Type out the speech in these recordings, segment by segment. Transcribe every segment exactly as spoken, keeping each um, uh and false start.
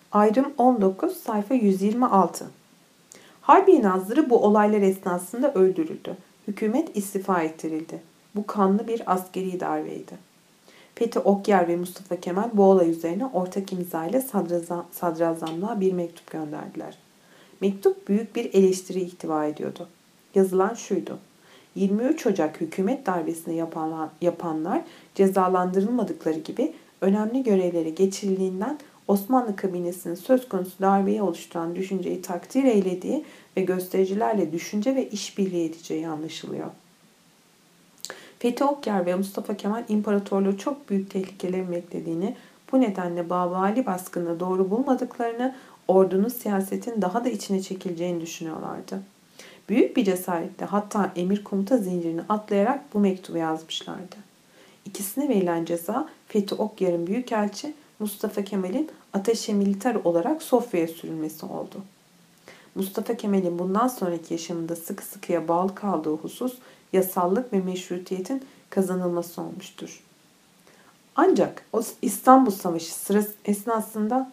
Ayrım on dokuz, sayfa yüz yirmi altı. Harbiye Nazırı bu olaylar esnasında öldürüldü. Hükümet istifa ettirildi. Bu kanlı bir askeri darbeydi. Fethi Okyar ve Mustafa Kemal bu olay üzerine ortak imza ile sadrazam, sadrazamlığa bir mektup gönderdiler. Mektup büyük bir eleştiri ihtiva ediyordu. Yazılan şuydu: yirmi üç Ocak hükümet darbesini yapanlar, yapanlar cezalandırılmadıkları gibi önemli görevlere geçirildiğinden Osmanlı kabinesinin söz konusu darbeyi oluşturan düşünceyi takdir eylediği ve göstericilerle düşünce ve işbirliği edeceği anlaşılıyor. Fethi Okyar ve Mustafa Kemal imparatorluğu çok büyük tehlikelerin beklediğini, bu nedenle Babali baskını doğru bulmadıklarını, ordunun siyasetin daha da içine çekileceğini düşünüyorlardı. Büyük bir cesaretle, hatta emir komuta zincirini atlayarak bu mektubu yazmışlardı. İkisine verilen ceza Fethi Okyar'ın büyükelçi, Mustafa Kemal'in ateşe militer olarak Sofya'ya sürülmesi oldu. Mustafa Kemal'in bundan sonraki yaşamında sıkı sıkıya bağlı kaldığı husus yasallık ve meşrutiyetin kazanılması olmuştur. Ancak o İstanbul Savaşı sırası esnasında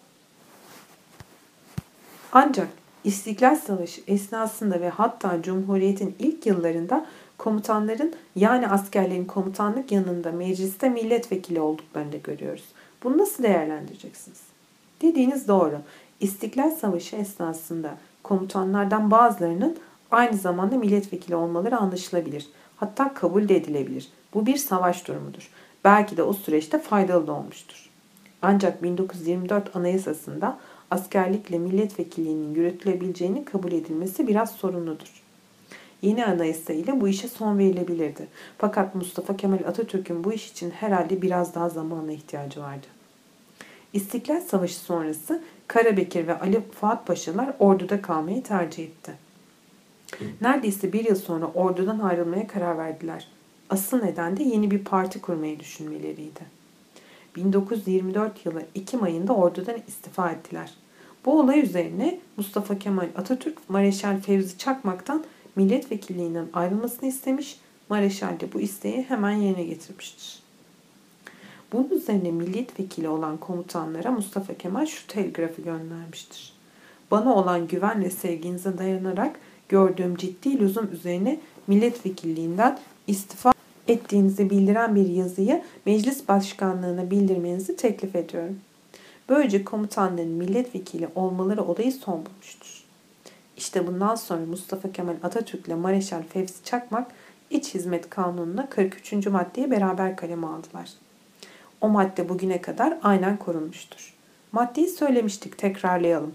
ancak İstiklal Savaşı esnasında ve hatta Cumhuriyet'in ilk yıllarında komutanların, yani askerlerin komutanlık yanında mecliste milletvekili olduklarını da görüyoruz. Bunu nasıl değerlendireceksiniz? Dediğiniz doğru. İstiklal Savaşı esnasında komutanlardan bazılarının aynı zamanda milletvekili olmaları anlaşılabilir. Hatta kabul de edilebilir. Bu bir savaş durumudur. Belki de o süreçte faydalı da olmuştur. Ancak bin dokuz yüz yirmi dört Anayasası'nda askerlikle milletvekilliğinin yürütülebileceğini kabul edilmesi biraz sorunludur. Yeni anayasa ile bu işe son verilebilirdi. Fakat Mustafa Kemal Atatürk'ün bu iş için herhalde biraz daha zamana ihtiyacı vardı. İstiklal Savaşı sonrası Karabekir ve Ali Fuat Paşalar orduda kalmayı tercih etti. Neredeyse bir yıl sonra ordudan ayrılmaya karar verdiler. Asıl neden de yeni bir parti kurmayı düşünmeleriydi. bin dokuz yüz yirmi dört yılı Ekim ayında ordudan istifa ettiler. Bu olay üzerine Mustafa Kemal Atatürk, Mareşal Fevzi Çakmak'tan milletvekilliğinden ayrılmasını istemiş, Mareşal de bu isteği hemen yerine getirmiştir. Bunun üzerine milletvekili olan komutanlara Mustafa Kemal şu telgrafı göndermiştir: bana olan güven ve sevginize dayanarak gördüğüm ciddi lüzum üzerine milletvekilliğinden istifa ettiğinizi bildiren bir yazıyı meclis başkanlığına bildirmenizi teklif ediyorum. Böylece komutanların milletvekili olmaları olayı son bulmuştur. İşte bundan sonra Mustafa Kemal Atatürk ile Mareşal Fevzi Çakmak İç Hizmet Kanunu'na kırk üçüncü maddeyi beraber kaleme aldılar. O madde bugüne kadar aynen korunmuştur. Maddeyi söylemiştik, tekrarlayalım.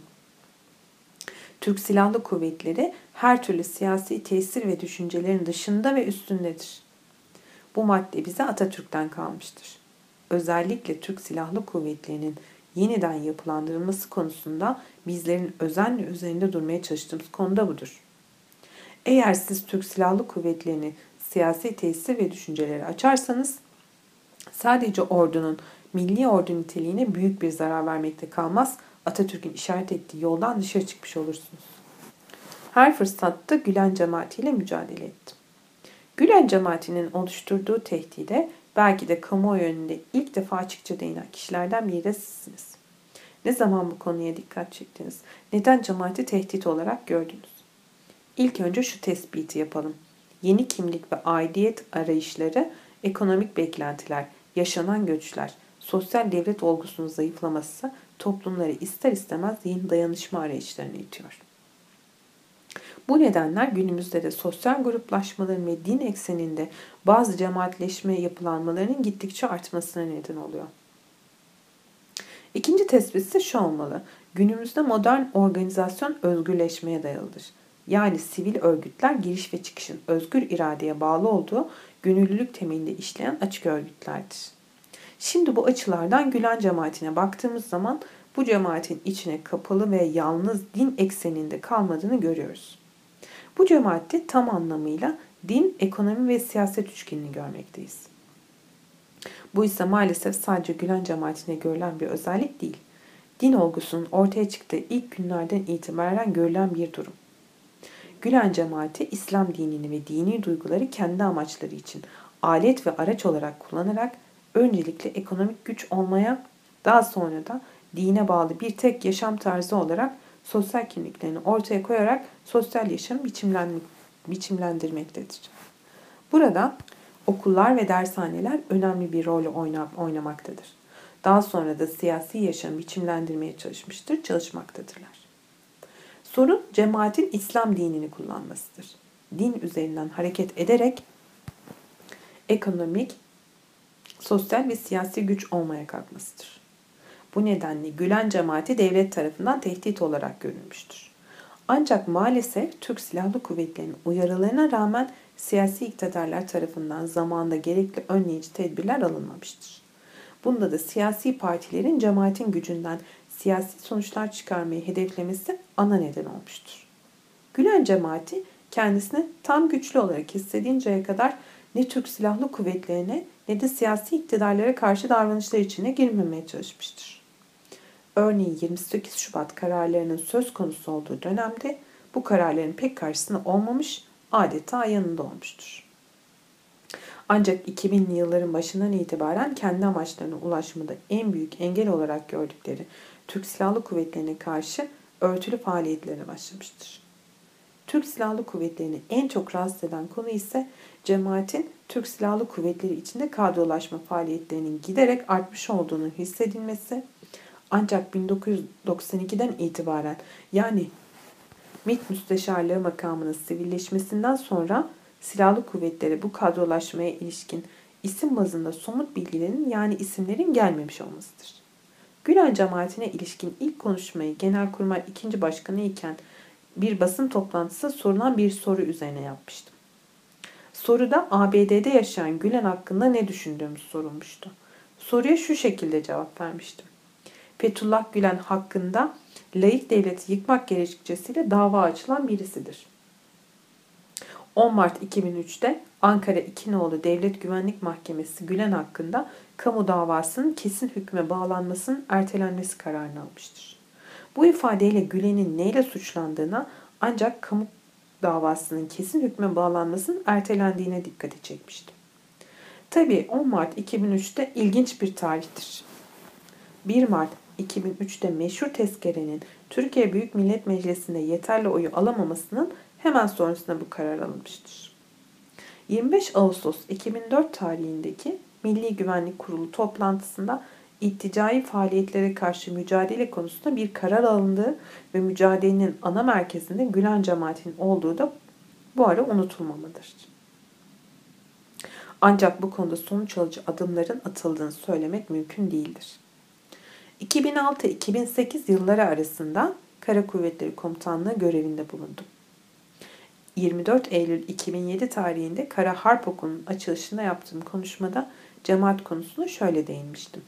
Türk Silahlı Kuvvetleri her türlü siyasi tesir ve düşüncelerin dışında ve üstündedir. Bu madde bize Atatürk'ten kalmıştır. Özellikle Türk Silahlı Kuvvetleri'nin yeniden yapılandırılması konusunda bizlerin özenle üzerinde durmaya çalıştığımız konu da budur. Eğer siz Türk Silahlı Kuvvetleri'ni siyasi tesir ve düşünceleri açarsanız, sadece ordunun milli ordu niteliğine büyük bir zarar vermekte kalmaz, Atatürk'ün işaret ettiği yoldan dışarı çıkmış olursunuz. Her fırsatta Gülen cemaatiyle mücadele ettim. Gülen cemaatinin oluşturduğu tehdide belki de kamuoyu önünde ilk defa açıkça değinen kişilerden biri de sizsiniz. Ne zaman bu konuya dikkat çektiniz? Neden cemaati tehdit olarak gördünüz? İlk önce şu tespiti yapalım. Yeni kimlik ve aidiyet arayışları, ekonomik beklentiler, yaşanan göçler, sosyal devlet olgusunun zayıflaması toplumları ister istemez yeni dayanışma arayışlarına itiyor. Bu nedenler günümüzde de sosyal gruplaşmaların ve din ekseninde bazı cemaatleşme yapılanmalarının gittikçe artmasına neden oluyor. İkinci tespit ise şu olmalı: günümüzde modern organizasyon özgürleşmeye dayalıdır. Yani sivil örgütler giriş ve çıkışın özgür iradeye bağlı olduğu gönüllülük temelinde işleyen açık örgütlerdir. Şimdi bu açılardan Gülen cemaatine baktığımız zaman bu cemaatin içine kapalı ve yalnız din ekseninde kalmadığını görüyoruz. Bu cemaatte tam anlamıyla din, ekonomi ve siyaset üçgenini görmekteyiz. Bu ise maalesef sadece Gülen cemaatine görülen bir özellik değil. Din olgusunun ortaya çıktığı ilk günlerden itibaren görülen bir durum. Gülen cemaati İslam dinini ve dini duyguları kendi amaçları için alet ve araç olarak kullanarak öncelikle ekonomik güç olmaya, daha sonra da dine bağlı bir tek yaşam tarzı olarak sosyal kimliklerini ortaya koyarak sosyal yaşamı biçimlendirmektedir. Burada okullar ve dershaneler önemli bir rol oynamaktadır. Daha sonra da siyasi yaşamı biçimlendirmeye çalışmıştır, çalışmaktadırlar. Sorun cemaatin İslam dinini kullanmasıdır. Din üzerinden hareket ederek ekonomik, sosyal ve siyasi güç olmaya kalkmasıdır. Bu nedenle Gülen cemaati devlet tarafından tehdit olarak görülmüştür. Ancak maalesef Türk Silahlı Kuvvetleri'nin uyarılarına rağmen siyasi iktidarlar tarafından zamanında gerekli önleyici tedbirler alınmamıştır. Bunda da siyasi partilerin cemaatin gücünden siyasi sonuçlar çıkarmayı hedeflemesi ana neden olmuştur. Gülen cemaati kendisini tam güçlü olarak hissedinceye kadar ne Türk Silahlı Kuvvetleri'ne ne de siyasi iktidarlara karşı davranışlar içine girmemeye çalışmıştır. Örneğin yirmi sekiz Şubat kararlarının söz konusu olduğu dönemde bu kararların pek karşısında olmamış, adeta yanında olmuştur. Ancak iki binli yılların başından itibaren kendi amaçlarına ulaşmada en büyük engel olarak gördükleri Türk Silahlı Kuvvetleri'ne karşı örtülü faaliyetlere başlamıştır. Türk Silahlı Kuvvetleri'ni en çok rahatsız eden konu ise cemaatin Türk Silahlı Kuvvetleri içinde kadrolaşma faaliyetlerinin giderek artmış olduğunu hissedilmesi, ancak bin dokuz yüz doksan ikiden itibaren yani MİT Müsteşarlığı makamının sivilleşmesinden sonra silahlı kuvvetlere bu kadrolaşmaya ilişkin isim bazında somut bilgilerin yani isimlerin gelmemiş olmasıdır. Gülen cemaatine ilişkin ilk konuşmayı Genelkurmay ikinci Başkanı iken bir basın toplantısı sorulan bir soru üzerine yapmıştım. Soruda A B D'de yaşayan Gülen hakkında ne düşündüğümüz sorulmuştu. Soruya şu şekilde cevap vermiştim. Fethullah Gülen hakkında laik devleti yıkmak gerekçesiyle dava açılan birisidir. on Mart iki bin üçte Ankara iki Nolu Devlet Güvenlik Mahkemesi Gülen hakkında kamu davasının kesin hükme bağlanmasının ertelenmesi kararını almıştır. Bu ifadeyle Gülen'in neyle suçlandığına ancak kamu davasının kesin hükme bağlanmasının ertelendiğine dikkati çekmiştim. Tabii on Mart iki bin üçte ilginç bir tarihtir. bir Mart iki bin üçte meşhur tezkerenin Türkiye Büyük Millet Meclisi'nde yeterli oyu alamamasının hemen sonrasında bu karar alınmıştır. yirmi beş Ağustos iki bin dört tarihindeki Milli Güvenlik Kurulu toplantısında itticai faaliyetlere karşı mücadele konusunda bir karar alındığı ve mücadelenin ana merkezinde Gülen cemaatinin olduğu da bu ara unutulmamalıdır. Ancak bu konuda sonuç alıcı adımların atıldığını söylemek mümkün değildir. iki bin altı iki bin sekiz yılları arasında Kara Kuvvetleri Komutanlığı görevinde bulundum. yirmi dört Eylül iki bin yedi tarihinde Kara Harp Okulu'nun açılışında yaptığım konuşmada cemaat konusuna şöyle değinmiştim.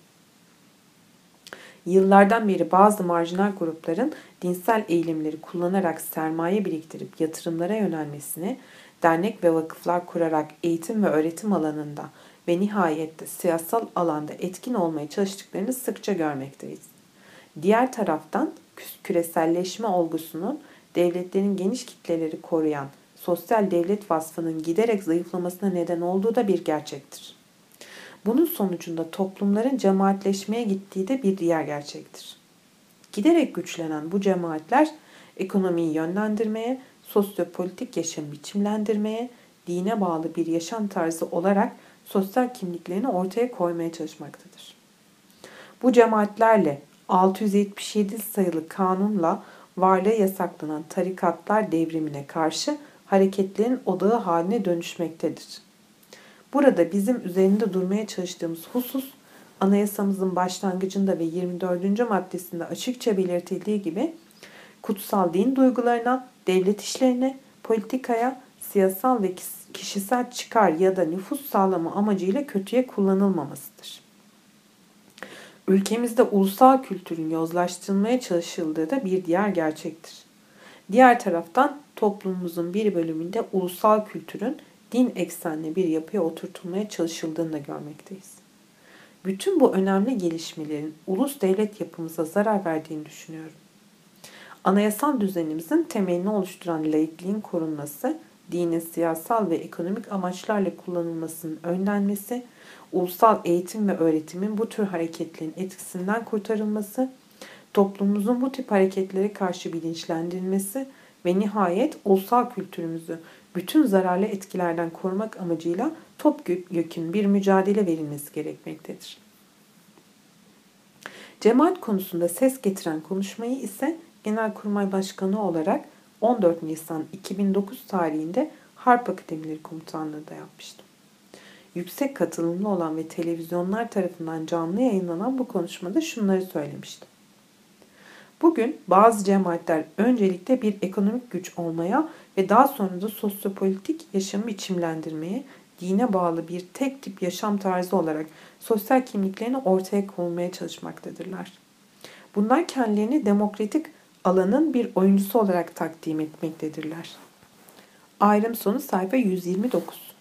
Yıllardan beri bazı marjinal grupların dinsel eğilimleri kullanarak sermaye biriktirip yatırımlara yönelmesini, dernek ve vakıflar kurarak eğitim ve öğretim alanında ve nihayette siyasal alanda etkin olmaya çalıştıklarını sıkça görmekteyiz. Diğer taraftan küreselleşme olgusunun devletlerin geniş kitleleri koruyan sosyal devlet vasfının giderek zayıflamasına neden olduğu da bir gerçektir. Bunun sonucunda toplumların cemaatleşmeye gittiği de bir diğer gerçektir. Giderek güçlenen bu cemaatler ekonomiyi yönlendirmeye, sosyopolitik yaşamı biçimlendirmeye, dine bağlı bir yaşam tarzı olarak sosyal kimliklerini ortaya koymaya çalışmaktadır. Bu cemaatlerle altı yüz yetmiş yedi sayılı kanunla varlığı yasaklanan tarikatlar devrimine karşı hareketlerin odağı haline dönüşmektedir. Burada bizim üzerinde durmaya çalıştığımız husus, anayasamızın başlangıcında ve yirmi dördüncü maddesinde açıkça belirtildiği gibi kutsal din duygularına, devlet işlerine, politikaya, siyasal ve kişisel çıkar ya da nüfus sağlama amacıyla kötüye kullanılmamasıdır. Ülkemizde ulusal kültürün yozlaştırılmaya çalışıldığı da bir diğer gerçektir. Diğer taraftan toplumumuzun bir bölümünde ulusal kültürün din eksenli bir yapıya oturtulmaya çalışıldığını da görmekteyiz. Bütün bu önemli gelişmelerin ulus devlet yapımıza zarar verdiğini düşünüyorum. Anayasal düzenimizin temelini oluşturan laikliğin korunması, dinin siyasal ve ekonomik amaçlarla kullanılmasının önlenmesi, ulusal eğitim ve öğretimin bu tür hareketlerin etkisinden kurtarılması, toplumumuzun bu tip hareketlere karşı bilinçlendirilmesi ve nihayet ulusal kültürümüzü bütün zararlı etkilerden korumak amacıyla topyekün bir mücadele verilmesi gerekmektedir. Cemaat konusunda ses getiren konuşmayı ise Genelkurmay Başkanı olarak on dört Nisan iki bin dokuz tarihinde Harp Akademileri Komutanlığı'nda yapmıştım. Yüksek katılımlı olan ve televizyonlar tarafından canlı yayınlanan bu konuşmada şunları söylemiştim. Bugün bazı cemaatler öncelikle bir ekonomik güç olmaya ve daha sonra da sosyopolitik yaşamı biçimlendirmeye, dine bağlı bir tek tip yaşam tarzı olarak sosyal kimliklerini ortaya koymaya çalışmaktadırlar. Bunlar kendilerini demokratik alanın bir oyuncusu olarak takdim etmektedirler. Ayrım sonu sayfa yüz yirmi dokuz.